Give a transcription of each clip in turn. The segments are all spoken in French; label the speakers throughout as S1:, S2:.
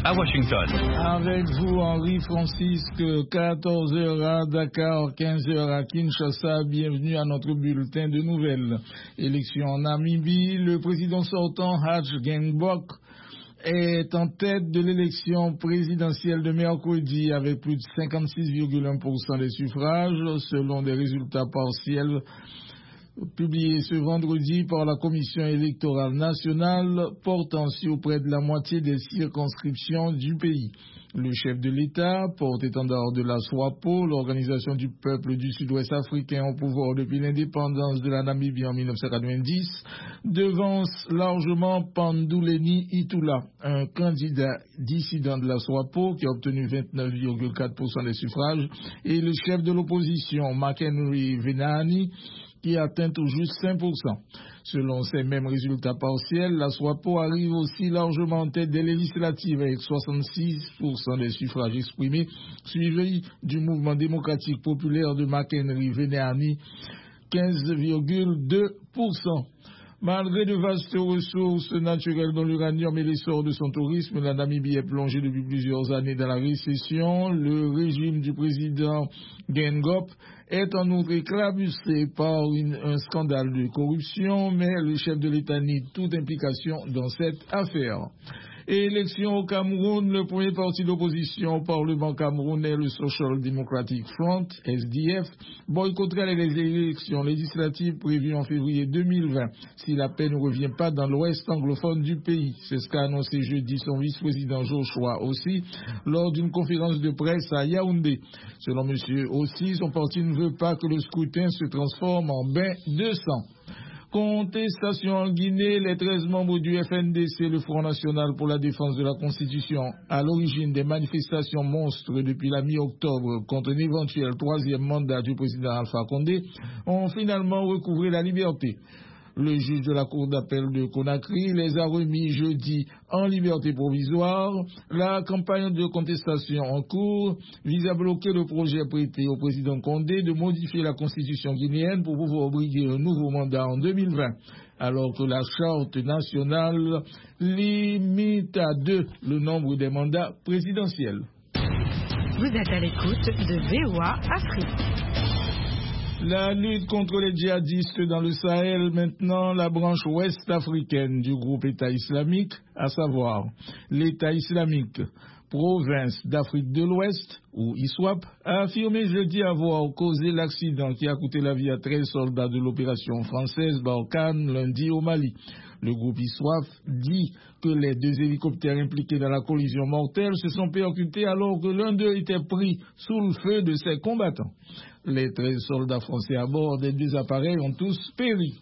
S1: à Washington.
S2: Avec vous, Henri Francisque, 14h à Dakar, 15h à Kinshasa. Bienvenue à notre bulletin de nouvelles. Élection en Namibie, le président sortant Hage Geingob est en tête de l'élection présidentielle de mercredi avec plus de 56,1% des suffrages, selon des résultats partiels publié ce vendredi par la Commission électorale nationale portant sur près de la moitié des circonscriptions du pays. Le chef de l'État, porte-étendard de la SWAPO, l'organisation du peuple du sud-ouest africain au pouvoir depuis l'indépendance de la Namibie en 1990, devance largement Panduleni Itula, un candidat dissident de la SWAPO qui a obtenu 29,4% des suffrages, et le chef de l'opposition, McHenry Venani, qui atteint tout juste 5%. Selon ces mêmes résultats partiels, la SWAPO arrive aussi largement en tête des législatives avec 66% des suffrages exprimés, suivi du mouvement démocratique populaire de McHenry Venani, 15,2%. Malgré de vastes ressources naturelles dans l'uranium et l'essor de son tourisme, la Namibie est plongée depuis plusieurs années dans la récession. Le régime du président Geingob est en outre éclaboussé par un scandale de corruption, mais le chef de l'État nie toute implication dans cette affaire. Élection au Cameroun, le premier parti d'opposition au Parlement camerounais, le Social Democratic Front, SDF, boycotterait les élections législatives prévues en février 2020 si la paix ne revient pas dans l'ouest anglophone du pays. C'est ce qu'a annoncé jeudi son vice-président Joshua Ossi lors d'une conférence de presse à Yaoundé. Selon M. Ossi, son parti ne veut pas que le scrutin se transforme en bain de sang. Contestation en Guinée, les 13 membres du FNDC, le Front National pour la défense de la Constitution, à l'origine des manifestations monstres depuis la mi-octobre contre un éventuel troisième mandat du président Alpha Condé, ont finalement recouvré la liberté. Le juge de la Cour d'appel de Conakry les a remis jeudi en liberté provisoire. La campagne de contestation en cours vise à bloquer le projet prêté au président Condé de modifier la constitution guinéenne pour pouvoir briguer un nouveau mandat en 2020, alors que la charte nationale limite à 2 le nombre des mandats présidentiels.
S3: Vous êtes à l'écoute de VOA Afrique.
S2: La lutte contre les djihadistes dans le Sahel, maintenant la branche ouest africaine du groupe État islamique, à savoir l'État islamique, province d'Afrique de l'Ouest, ou ISWAP, a affirmé jeudi avoir causé l'accident qui a coûté la vie à 13 soldats de l'opération française Barkhane lundi au Mali. Le groupe ISWAP dit que les 2 hélicoptères impliqués dans la collision mortelle se sont percutés alors que l'un d'eux était pris sous le feu de ses combattants. Les 13 soldats français à bord des 2 appareils ont tous péri.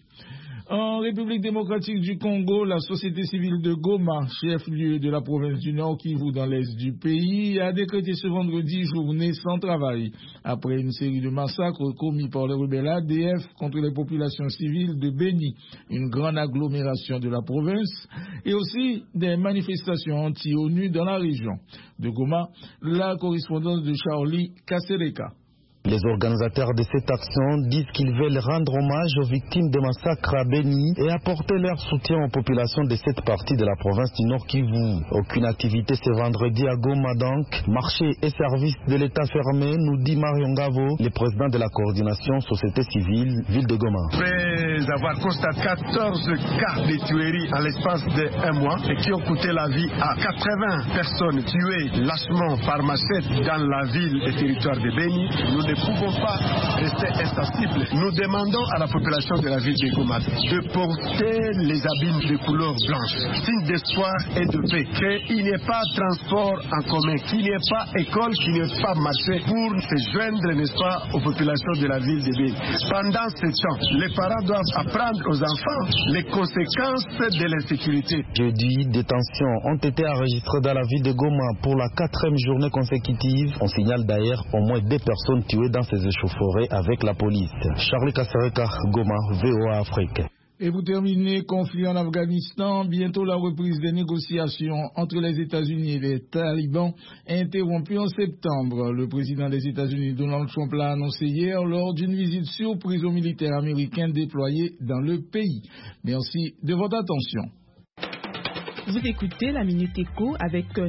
S2: En République démocratique du Congo, la société civile de Goma, chef-lieu de la province du Nord Kivu dans l'est du pays, a décrété ce vendredi journée sans travail, après une série de massacres commis par les rebelles ADF contre les populations civiles de Beni, une grande agglomération de la province, et aussi des manifestations anti-ONU dans la région. De Goma, la correspondance de Charlie Kasereka.
S4: Les organisateurs de cette action disent qu'ils veulent rendre hommage aux victimes des massacres à Beni et apporter leur soutien aux populations de cette partie de la province du Nord Kivu. Aucune activité ce vendredi à Goma donc. Marché et services de l'État fermés, nous dit Marion Gavo, le président de la coordination société civile ville de Goma.
S5: Après avoir constaté 14 cas de tueries en l'espace d'un mois et qui ont coûté la vie à 80 personnes tuées lâchement par machette dans la ville et territoire de Beni, nous ne pouvons pas rester insensibles. Nous demandons à la population de la ville de Goma de porter les habits de couleur blanche, signe d'espoir et de paix, qu'il n'y ait pas transport en commun, qu'il n'y ait pas école, qu'il n'y ait pas marché pour se joindre, n'est-ce pas, aux populations de la ville de Beni. Pendant ce temps, les parents doivent apprendre aux enfants les conséquences de l'insécurité.
S4: Jeudi, des tensions ont été enregistrées dans la ville de Goma pour la 4e journée consécutive. On signale d'ailleurs au moins 2 personnes tuées dans ces échauffourées avec la police. Charlie Kasereka, Goma, VOA Afrique.
S2: Et pour terminer, conflit en Afghanistan, bientôt la reprise des négociations entre les États-Unis et les talibans interrompue en septembre. Le président des États-Unis, Donald Trump, l'a annoncé hier lors d'une visite surprise aux militaires américains déployés dans le pays. Merci de votre attention.
S3: Vous écoutez la Minute Éco avec